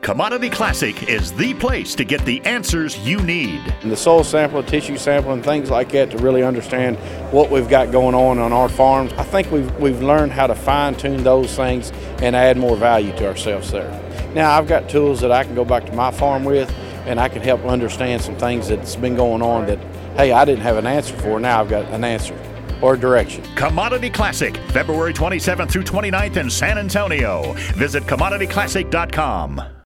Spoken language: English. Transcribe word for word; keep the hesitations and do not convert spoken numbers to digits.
Commodity Classic is the place to get the answers you need. And the soil sample, tissue sample, and things like that to really understand what we've got going on on our farms. I think we've, we've learned how to fine-tune those things and add more value to ourselves there. Now, I've got tools that I can go back to my farm with, and I can help understand some things that's been going on that, hey, I didn't have an answer for. Now I've got an answer or direction. Commodity Classic, February twenty-seventh through twenty-ninth in San Antonio. Visit commodity classic dot com.